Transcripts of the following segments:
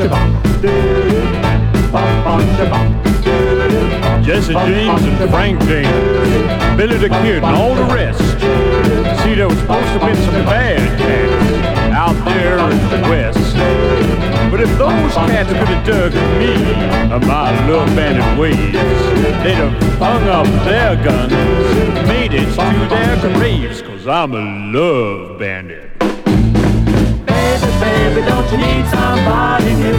Jesse James and Frank James, Billy the Kid and all the rest. See, there was supposed to be some bad cats out there in the West. But if those cats could have dug me my love bandit ways, they'd have hung up their guns, made it to their graves, 'cause I'm a love bandit. Baby, baby, don't you need somebody new?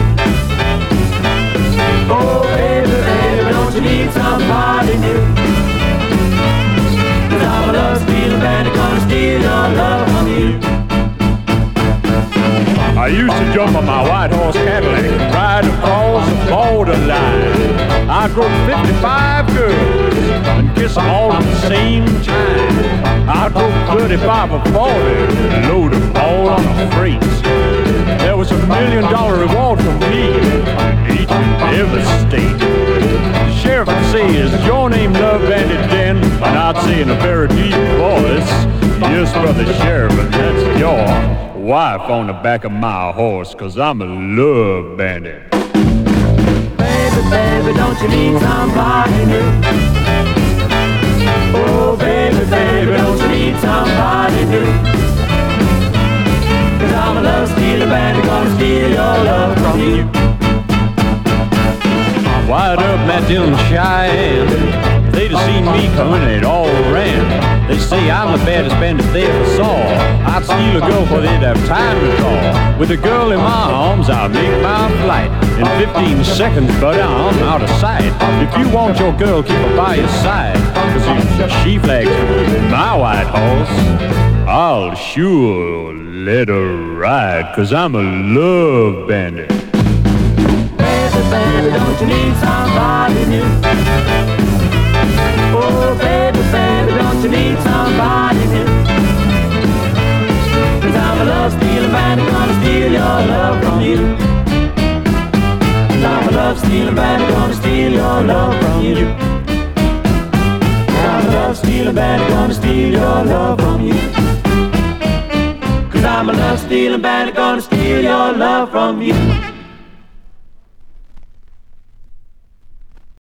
Oh, baby, baby, don't you need somebody new? 'Cause I'm a love-stealing bandit, gonna steal your love from you. I used to jump on my white horse Cadillac and ride across the borderline. I drove 55 girls and kissed them all at the same time. I drove 35 or 40 and loaded them all on a freight. There was $1 million reward for me in each and every state. The sheriff would say, "Is your name Love Bandit Den?" And I'd say in a very deep voice, "Yes, brother sheriff, and that's your wife on the back of my horse, 'cause I'm a love bandit." Baby, baby, don't you need somebody new? Oh, baby, baby, don't you need somebody new? 'Cause I'm a love-stealing bandit, gonna steal your love from you. Wired up Matilda and Cheyenne, they'd have seen me coming, they'd all ran. They say I'm the baddest bandit they ever saw. I'd steal a girl before they'd have time to call. With a girl in my arms, I'll make my flight. In 15 seconds, buddy, I'm out of sight. If you want your girl, keep her by your side. 'Cause if she flags my white horse, I'll sure let her ride. 'Cause I'm a love bandit. Baby, baby, don't you need somebody new? Oh, baby, baby, don't you need somebody new? 'Cause I'm a love-stealing bandit, gonna steal your love from you. 'Cause I'm a love-stealing bandit, gonna steal your love from you. 'Cause I'm a love-stealing bandit, gonna steal your love from you. 'Cause I'm a love-stealing bandit, gonna steal your love from you.